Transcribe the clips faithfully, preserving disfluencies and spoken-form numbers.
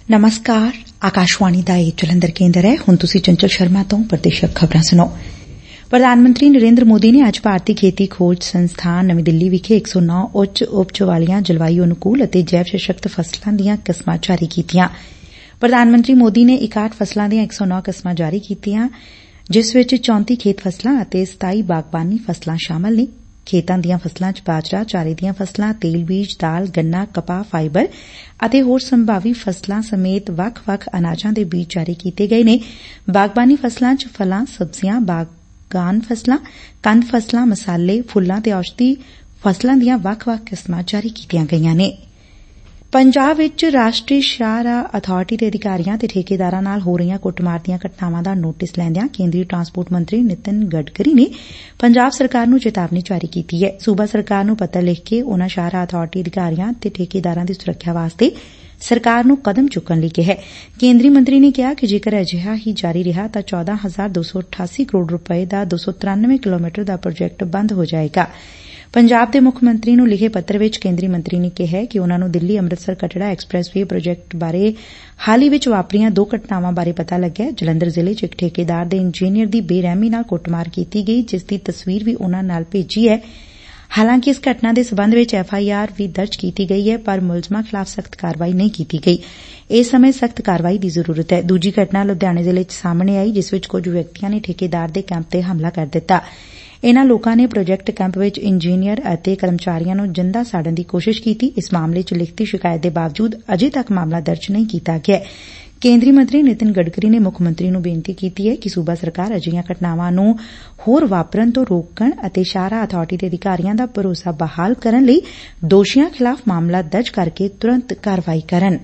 ਨਮਸਕਾਰ ਆਕਾਸ਼ਵਾਣੀ ਦਾ ਇਹ ਜਲੰਧਰ ਕੇਂਦਰ ਹੈ। ਹੁਣ ਤੁਸੀਂ ਚੰਚਲ ਸ਼ਰਮਾ ਤੋਂ ਪ੍ਰਦੇਸ਼ਕ ਖਬਰਾਂ ਸੁਣੋ। ਪ੍ਰਧਾਨ ਮੰਤਰੀ ਨਰੇਂਦਰ ਮੋਦੀ ਨੇ ਅੱਜ ਭਾਰਤੀ ਖੇਤੀ ਖੋਜ ਸੰਸਥਾਨ ਨਵੀਂ ਦਿੱਲੀ ਵਿਖੇ ਇੱਕ ਸੌ ਨੌ ਉੱਚ ਉਪਜ ਵਾਲੀਆਂ ਜਲਵਾਯੂ ਅਨੁਕੂਲ ਅਤੇ ਜੈਵ ਸਸ਼ਕਤ ਫਸਲਾਂ ਦੀਆਂ ਕਿਸਮਾਂ ਜਾਰੀ ਕੀਤੀਆਂ। ਪ੍ਰਧਾਨ ਮੰਤਰੀ ਮੋਦੀ ਨੇ ਇਕਾਹਠ ਫਸਲਾਂ ਦੀਆਂ ਇੱਕ ਸੌ ਨੌ ਕਿਸਮਾਂ ਜਾਰੀ ਕੀਤੀਆਂ, ਜਿਸ ਵਿਚ ਚੌਂਤੀ ਖੇਤ ਫਸਲਾਂ ਅਤੇ ਸਤਾਈ ਬਾਗਬਾਨੀ ਫਸਲਾਂ ਸ਼ਾਮਲ ਨੇ। ਖੇਤਾਂ ਦੀਆਂ ਫਸਲਾਂ ਚ ਬਾਜਰਾ, ਚਾਰੇ ਦੀਆਂ ਫਸਲਾਂ, ਤੇਲ ਬੀਜ, ਦਾਲ, ਗੰਨਾ, ਕਪਾਹ, ਫਾਈਬਰ ਅਤੇ ਹੋਰ ਸੰਭਾਵੀ ਫਸਲਾਂ ਸਮੇਤ ਵੱਖ-ਵੱਖ ਅਨਾਜਾਂ ਦੇ ਬੀਜ ਜਾਰੀ ਕੀਤੇ ਗਏ ਨੇ। ਬਾਗਬਾਨੀ ਫਸਲਾਂ ਚ ਫਲਾਂ, ਸਬਜ਼ੀਆਂ, ਬਾਗਾਨ ਫਸਲਾਂ, ਕੰਦ ਫਸਲਾਂ, ਮਸਾਲੇ, ਫੁੱਲਾਂ ਤੇ ਔਸ਼ਧੀ ਫਸਲਾਂ ਦੀਆਂ ਵੱਖ-ਵੱਖ ਕਿਸਮਾਂ ਜਾਰੀ ਕੀਤੀਆਂ ਗਈਆਂ ਨੇ। ਪੰਜਾਬ ਵਿਚ ਰਾਸ਼ਟਰੀ ਸ਼ਾਹਰਾਹ ਅਥਾਰਟੀ ਦੇ ਅਧਿਕਾਰੀਆਂ ਤੇ ਠੇਕੇਦਾਰਾਂ ਨਾਲ ਹੋ ਰਹੀਆਂ ਕੁੱਟਮਾਰ ਦੀਆਂ ਘਟਨਾਵਾਂ ਦਾ ਨੋਟਿਸ ਲੈਂਦਿਆਂ ਕੇਂਦਰੀ ਟਰਾਂਸਪੋਰਟ ਮੰਤਰੀ ਨਿਤਿਨ ਗਡਕਰੀ ਨੇ ਪੰਜਾਬ ਸਰਕਾਰ ਨੂੰ ਚੇਤਾਵਨੀ ਜਾਰੀ ਕੀਤੀ ਏ। ਸੂਬਾ ਸਰਕਾਰ ਨੂੰ ਪੱਤਰ ਲਿਖ ਕੇ ਉਨੂਾਂ ਸ਼ਾਹਰਾਹ ਅਥਾਰਟੀ ਅਧਿਕਾਰੀਆਂ ਤੇ ਠੇਕੇਦਾਰਾਂ ਦੀ ਸੁਰੱਖਿਆ ਵਾਸਤੇ ਸਰਕਾਰ ਨੂੰ ਕਦਮ ਚੁੱਕਣ ਲਈ ਕਿਹੈ। ਕੇਂਦਰੀ ਮੰਤਰੀ ਨੇ ਕਿਹਾ ਕਿ ਜੇਕਰ ਅਜਿਹਾ ਹੀ ਜਾਰੀ ਰਿਹਾ ਤਾਂ ਚੌਦਾਂ ਹਜ਼ਾਰ ਦੋ ਸੌ ਅਠਾਸੀ ਕਰੋੜ ਰੁਪਏ ਦਾ ਦੋ ਸੌ ਤਰਾਨਵੇਂ ਕਿਲੋਮੀਟਰ ਦਾ ਪ੍ਰੋਜੈਕਟ ਬੰਦ ਹੋ ਜਾਏਗਾ। ਪੰਜਾਬ ਦੇ ਮੁੱਖ ਮੰਤਰੀ ਨੂੰ ਲਿਖੇ ਪੱਤਰ ਵਿਚ ਕੇਂਦਰੀ ਮੰਤਰੀ ਨੇ ਕਿਹੈ ਕਿ ਉਨੂਾਂ ਨੂੰ Delhi Amritsar Katra expressway project ਬਾਰੇ ਹਾਲ ਹੀ ਵਿਚ ਵਾਪਰੀਆਂ ਦੋ ਘਟਨਾਵਾਂ ਬਾਰੇ ਪਤਾ ਲੱਗਿਐ। ਜਲੰਧਰ ਜ਼ਿਲ੍ਹੇ ਚ ਇੱਕ ਠੇਕੇਦਾਰ ਦੇ ਇੰਜੀਨੀਅਰ ਦੀ ਬੇਰਹਿਮੀ ਨਾਲ ਕੁੱਟਮਾਰ ਕੀਤੀ ਗਈ, ਜਿਸ ਦੀ ਤਸਵੀਰ ਵੀ ਉਨੂਾਂ ਨਾਲ ਭੇਜੀ ਐ। ਹਾਲਾਂਕਿ ਇਸ ਘਟਨਾ ਦੇ ਸਬੰਧ ਵਿਚ ਐਫ਼ ਆਈ ਆਰ ਵੀ ਦਰਜ ਕੀਤੀ ਗਈ ਐ, ਪਰ ਮੁਲਜ਼ਮਾਂ ਖਿਲਾਫ਼ ਸਖ਼ਤ ਕਾਰਵਾਈ ਨਹੀਂ ਕੀਤੀ ਗਈ। ਇਸ ਸਮੇਂ ਸਖ਼ਤ ਕਾਰਵਾਈ ਦੀ ਜ਼ਰੂਰਤ ਐ। ਦੂਜੀ ਘਟਨਾ ਲੁਧਿਆਣੇ ਜ਼ਿਲ੍ਹੇ ਚ ਸਾਹਮਣੇ ਆਈ, ਜਿਸ ਵਿਚ ਕੁਝ ਵਿਅਕਤੀਆਂ ਨੇ ਠੇਕੇਦਾਰ ਦੇ ਕੈਂਪ ਤੇ ਹਮਲਾ ਕਰ ਦਿੱਤਾ। ਇਨੂਾਂ ਲੋਕਾਂ ਨੇ ਪ੍ਰੋਜੈਕਟ ਕੈਂਪ ਵਿਚ ਇੰਜੀਨੀਅਰ ਅਤੇ ਕਰਮਚਾਰੀਆਂ ਨੂੰ ਜਿੰਦਾ ਸਾੜਨ ਦੀ ਕੋਸ਼ਿਸ਼ ਕੀਤੀ। ਇਸ ਮਾਮਲੇ ਚ ਲਿਖਤੀ ਸ਼ਿਕਾਇਤ ਦੇ ਬਾਵਜੂਦ ਅਜੇ ਤੱਕ ਮਾਮਲਾ ਦਰਜ ਨਹੀਂ ਕੀਤਾ ਗਿਐ। ਕੇਂਦਰੀ ਮੰਤਰੀ ਨਿਤਿਨ ਗਡਕਰੀ ਨੇ ਮੁੱਖ ਮੰਤਰੀ ਨੂੰ ਬੇਨਤੀ ਕੀਤੀ ਏ ਕਿ ਸੂਬਾ ਸਰਕਾਰ ਅਜਿਹੀਆਂ ਘਟਨਾਵਾਂ ਨੂੰ ਹੋਰ ਵਾਪਰਨ ਤੋਂ ਰੋਕਣ ਅਤੇ ਸ਼ਾਹਰਾਹ ਅਥਾਰਟੀ ਦੇ ਅਧਿਕਾਰੀਆਂ ਦਾ ਭਰੋਸਾ ਬਹਾਲ ਕਰਨ ਲਈ ਦੋਸ਼ੀਆਂ ਖਿਲਾਫ਼ ਮਾਮਲਾ ਦਰਜ ਕਰਕੇ ਤੁਰੰਤ ਕਾਰਵਾਈ ਕਰਨ।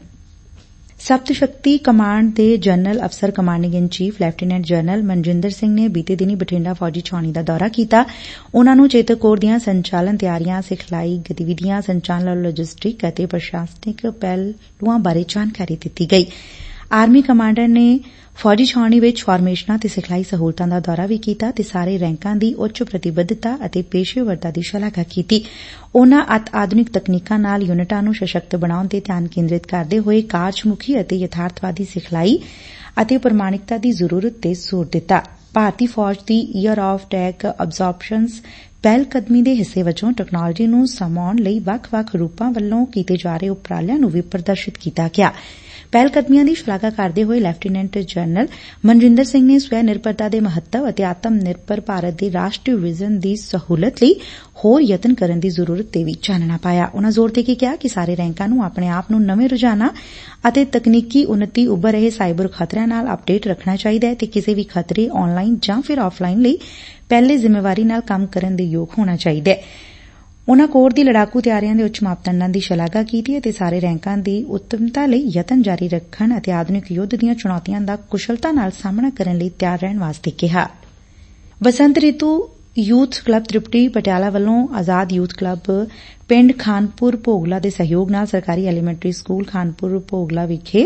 ਸਪਤ ਸ਼ਕਤੀ ਕਮਾਂਡ ਦੇ ਜਨਰਲ ਅਫਸਰ commanding in chief lieutenant general Manjinder Singh ਨੇ ਬੀਤੇ ਦਿਨੀ ਬਠਿੰਡਾ ਫੌਜੀ ਛਾਉਣੀ ਦਾ ਦੌਰਾ ਕੀਤਾ। ਉਨੂਾਂ ਨੂੰ ਚੇਤਕ ਕੋਰ ਦੀਆਂ ਸੰਚਾਲਨ ਤਿਆਰੀਆਂ, ਸਿਖਲਾਈ ਗਤੀਵਿਧੀਆਂ, ਸੰਚਾਲਨ ਲੌਜਿਸਟਿਕ ਅਤੇ ਪ੍ਰਸ਼ਾਸਨਿਕ ਪਹਿਲੂਆਂ ਬਾਰੇ ਜਾਣਕਾਰੀ ਦਿੱਤੀ ਗਈ। ਆਰਮੀ ਕਮਾਂਡਰ ਨੇ ਫੌਜੀ ਛਾਉਣੀ ਵਿਚ ਫਾਰਮੇਸ਼ਨਾਂ ਤੇ ਸਿਖਲਾਈ ਸਹੂਲਤਾਂ ਦਾ ਦੌਰਾ ਵੀ ਕੀਤਾ ਤੇ ਸਾਰੇ ਰੈਂਕਾਂ ਦੀ ਉੱਚ ਪ੍ਰਤੀਬੱਧਤਾ ਅਤੇ ਪੇਸ਼ੇਵਰਤਾ ਦੀ ਸ਼ਲਾਘਾ ਕੀਤੀ। ਉਨੂਾਂ ਅਤਿ ਆਧੁਨਿਕ ਤਕਨੀਕਾਂ ਨਾਲ ਯੂਨਿਟਾਂ ਨੂੰ ਸਸ਼ਕਤ ਬਣਾਉਣ ਤੇ ਧਿਆਨ ਕੇਂਦਰਿਤ ਕਰਦੇ ਹੋਏ ਕਾਰਜਮੁਖੀ ਅਤੇ ਯਥਾਰਥਵਾਦੀ ਸਿਖਲਾਈ ਅਤੇ ਪ੍ਰਮਾਣਿਕਤਾ ਦੀ ਜ਼ਰੂਰਤ ਤੇ ਜ਼ੋਰ ਦਿੱਤਾ। ਭਾਰਤੀ ਫੌਜ ਦੀ ਈਅਰ ਆਫ਼ ਟੈਕ ਅਬਜ਼ੌਰਪਸ਼ਨਜ਼ ਪਹਿਲ ਕਦਮੀ ਦੇ ਹਿੱਸੇ ਵਜੋਂ ਟੈਕਨਾਲੋਜੀ ਨੂੰ ਸਮਾਉਣ ਲਈ ਵੱਖ-ਵੱਖ ਰੂਪਾਂ ਵੱਲੋਂ ਕੀਤੇ ਜਾ ਰਹੇ ਉਪਰਾਲਿਆਂ ਨੂੰ ਵੀ ਪ੍ਰਦਰਸ਼ਿਤ ਕੀਤਾ ਗਿਆ। ਪਹਿਲ ਕਦਮੀਆਂ ਦੀ ਸ਼ਲਾਘਾ ਕਰਦੇ ਹੋਏ ਲੈਫਟੀਨੈਂਟ ਜਨਰਲ ਮਨਜਿੰਦਰ ਸਿੰਘ ਨੇ ਸਵੈ ਨਿਰਭਰਤਾ ਦੇ ਮਹੱਤਵ ਅਤੇ ਆਤਮ ਨਿਰਭਰ ਭਾਰਤ ਦੇ ਰਾਸ਼ਟਰੀ ਵਿਜ਼ਨ ਦੀ ਸਹੂਲਤ ਲਈ ਹੋਰ ਯਤਨ ਕਰਨ ਦੀ ਜ਼ਰੂਰਤ ਤੇ ਵੀ ਚਾਨਣਾ ਪਾਇਆ। ਉਨੂਾਂ ਜ਼ੋਰ ਦੇ ਕੇ ਕਿਹਾ ਕਿ ਸਾਰੇ ਰੈਂਕਾਂ ਨੂੰ ਆਪਣੇ ਆਪ ਨੂੰ ਨਵੇਂ ਰੁਝਾਨਾਂ ਅਤੇ ਤਕਨੀਕੀ ਉੱਨਤੀ ਉੱਭਰ ਰਹੇ ਸਾਈਬਰ ਖਤਰਿਆਂ ਨਾਲ ਅਪਡੇਟ ਰੱਖਣਾ ਚਾਹੀਦੈ ਅਤੇ ਕਿਸੇ ਵੀ ਖਤਰੇ ਆਨਲਾਈਨ ਜਾਂ ਫਿਰ ਆਫਲਾਈਨ ਲਈ ਪਹਿਲੇ ਜ਼ਿੰਮੇਵਾਰੀ ਨਾਲ ਕੰਮ ਕਰਨ ਦੇ ਯੋਗ ਹੋਣਾ ਚਾਹੀਦੈ। ਉਨੂਾਂ ਕੋਰ ਦੀ ਲੜਾਕੂ ਤਿਆਰੀਆਂ ਦੇ ਉੱਚ ਮਾਪਦੰਡਾਂ ਦੀ ਸ਼ਲਾਘਾ ਕੀਤੀ ਅਤੇ ਸਾਰੇ ਰੈਂਕਾਂ ਦੀ ਉੱਤਮਤਾ ਲਈ ਯਤਨ ਜਾਰੀ ਰੱਖਣ ਅਤੇ ਆਧੁਨਿਕ ਯੁੱਧ ਦੀਆਂ ਚੁਣੌਤੀਆਂ ਦਾ ਕੁਸ਼ਲਤਾ ਨਾਲ ਸਾਹਮਣਾ ਕਰਨ ਲਈ ਤਿਆਰ ਰਹਿਣ ਵਾਸਤੇ ਕਿਹਾ। ਬਸੰਤ ਰਿਤੂ ਯੂਥ ਕਲੱਬ ਤ੍ਰਿਪਟੀ ਪਟਿਆਲਾ ਵੱਲੋਂ ਆਜ਼ਾਦ ਯੂਥ ਕਲੱਬ ਪਿੰਡ ਖਾਨਪੁਰ ਭੋਗਲਾ ਦੇ ਸਹਿਯੋਗ ਨਾਲ ਸਰਕਾਰੀ ਐਲੀਮੈਂਟਰੀ ਸਕੂਲ ਖਾਨਪੁਰ ਭੋਗਲਾ ਵਿਖੇ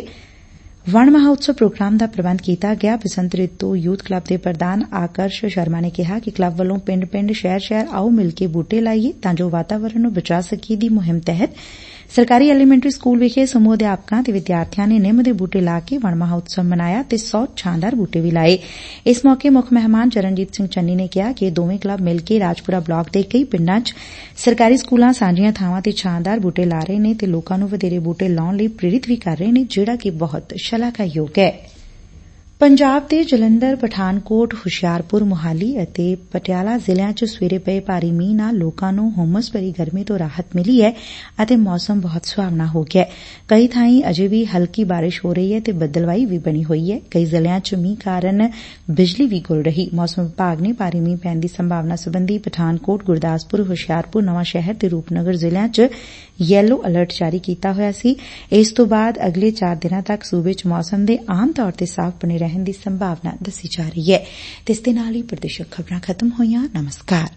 ਵਣ ਮਹਾਉਤਸਵ ਪ੍ਰੋਗਰਾਮ ਦਾ ਪ੍ਰਬੰਧ ਕੀਤਾ ਗਿਆ। ਬਸੰਤ ਰਿਤੂ ਯੂਥ ਕਲੱਬ ਦੇ ਪ੍ਰਧਾਨ ਆਕਰਸ਼ ਸ਼ਰਮਾ ਨੇ ਕਿਹਾ ਕਿ ਕਲੱਬ ਵੱਲੋਂ ਪਿੰਡ-ਪਿੰਡ, ਸ਼ਹਿਰ-ਸ਼ਹਿਰ ਆਓ ਮਿਲ ਕੇ ਬੂਟੇ ਲਾਈਏ ਤਾਂ ਜੋ ਵਾਤਾਵਰਨ ਨੂੰ ਬਚਾ ਸਕੀਏ ਦੀ ਮੁਹਿੰਮ ਤਹਿਤ ਸਰਕਾਰੀ ਐਲੀਮੈਂਟਰੀ ਸਕੂਲ ਵਿਖੇ ਸਮੂਹ ਅਧਿਆਪਕਾਂ ਤੇ ਵਿਦਿਆਰਥੀਆਂ ਨੇ ਨਿੰਮ ਦੇ ਬੂਟੇ ਲਾ ਕੇ ਵਣ ਮਹਾਉਤਸਵ ਮਨਾਇਆ ਤੇ ਸੌ ਸ਼ਾਨਦਾਰ ਬੂਟੇ ਵੀ ਲਾਏ। ਇਸ ਮੌਕੇ ਮੁੱਖ ਮਹਿਮਾਨ ਚਰਨਜੀਤ ਸਿੰਘ ਚੰਨੀ ਨੇ ਕਿਹਾ ਕਿ ਇਹ ਦੋਵੇਂ ਕਲੱਬ ਮਿਲ ਕੇ ਰਾਜਪੁਰਾ ਬਲਾਕ ਦੇ ਕਈ ਪਿੰਡਾਂ ਚ ਸਰਕਾਰੀ ਸਕੂਲਾਂ, ਸਾਂਝੀਆਂ ਥਾਵਾਂ ਤੇ ਸ਼ਾਨਦਾਰ ਬੂਟੇ ਲਾ ਰਹੇ ਨੇ ਤੇ ਲੋਕਾਂ ਨੂੰ ਵਧੇਰੇ ਬੂਟੇ ਲਾਉਣ ਲਈ ਪ੍ਰੇਰਿਤ ਵੀ ਕਰ ਰਹੇ ਨੇ, ਜਿਹੜਾ ਕਿ ਬਹੁਤ ਸ਼ਲਾਘਾਯੋਗ ਐ। ਪੰਜਾਬ ਦੇ ਜਲੰਧਰ, ਪਠਾਨਕੋਟ, ਹੁਸ਼ਿਆਰਪੁਰ, ਮੋਹਾਲੀ ਅਤੇ ਪਟਿਆਲਾ ਜ਼ਿਲ੍ਹਿਆਂ ਚ ਸਵੇਰੇ ਪਏ ਭਾਰੀ ਮੀਂਹ ਨਾਲ ਲੋਕਾਂ ਨੂੰ ਹੁੰਮਸ ਭਰੀ ਗਰਮੀ ਤੋਂ ਰਾਹਤ ਮਿਲੀ ਐ ਅਤੇ ਮੌਸਮ ਬਹੁਤ ਸੁਹਾਵਣਾ ਹੋ ਗਿਐ। ਕਈ ਥਾਈਂ ਅਜੇ ਵੀ ਹਲਕੀ ਬਾਰਿਸ਼ ਹੋ ਰਹੀ ਐ ਤੇ ਬੱਦਲਵਾਈ ਵੀ ਬਣੀ ਹੋਈ ਐ। ਕਈ ਜ਼ਿਲ੍ਹਿਆਂ ਚ ਮੀਂਹ ਕਾਰਨ ਬਿਜਲੀ ਵੀ ਗੁਲ ਰਹੀ। ਮੌਸਮ ਵਿਭਾਗ ਨੇ ਭਾਰੀ ਮੀਂਹ ਪੈਣ ਦੀ ਸੰਭਾਵਨਾ ਸਬੰਧੀ ਪਠਾਨਕੋਟ, ਗੁਰਦਾਸਪੁਰ, ਹੁਸ਼ਿਆਰਪੁਰ, ਨਵਾਂ ਸ਼ਹਿਰ ਤੇ ਰੂਪਨਗਰ ਜ਼ਿਲ੍ਹਿਆਂ ਚ ਯੈਲੋ ਅਲਰਟ ਜਾਰੀ ਕੀਤਾ ਹੋਇਆ ਸੀ। ਇਸ ਤੋਂ ਬਾਅਦ ਅਗਲੇ ਚਾਰ ਦਿਨਾਂ ਤੱਕ ਸੂਬੇ ਚ ਮੌਸਮ ਦੇ ਆਮ ਤੌਰ ਤੇ ਸਾਫ਼ ਬਣੇ ਰਹਿਣ ਦੀ ਸੰਭਾਵਨਾ ਦੱਸੀ ਜਾ ਰਹੀ ਹੈ। ਤੇ ਇਸ ਦੇ ਨਾਲ ਹੀ ਪ੍ਰਦੇਸ਼ਕ ਖਬਰਾਂ ਖਤਮ ਹੋਈਆਂ। ਨਮਸਕਾਰ।